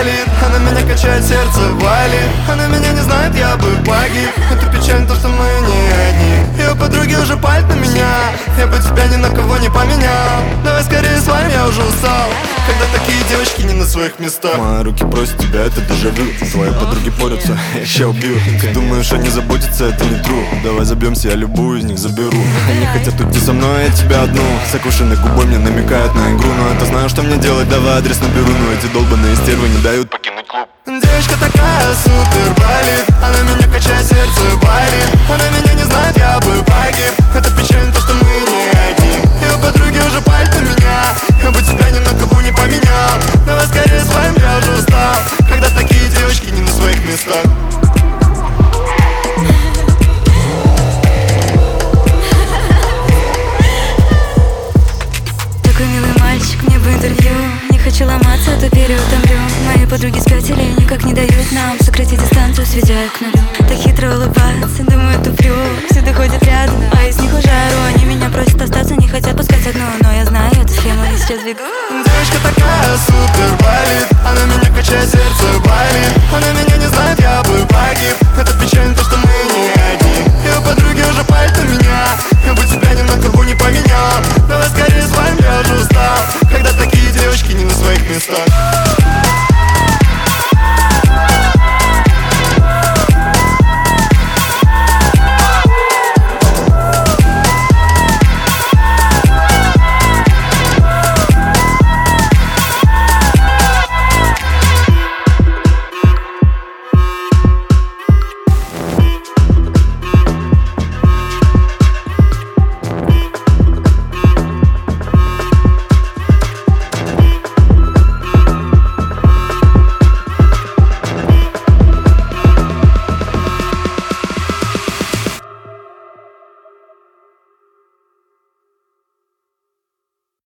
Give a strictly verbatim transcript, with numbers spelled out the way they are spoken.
болит. Она меня качает, сердце валит. Она меня не знает, я бы погиб. Это печально, то, что мы не одни. Ее подруги уже палят на меня. Я бы тебя ни на кого не поменял. Давай скорее с вами, я уже устал. Когда такие девочки не на своих местах. Мои руки просят тебя, это дежавю. Твои подруги порются, я ща убью. Ты думаешь, они заботятся, это не true. Давай забьемся, я любую из них заберу. Они хотят уйти со мной, я тебя одну. Закушенной губой мне намекают на игру. Но это знаю, что мне делать, давай адрес наберу. Но эти долбаные стервы не дают покинуть клуб. Девочка такая супер болит. Она меня качает, сердце болит.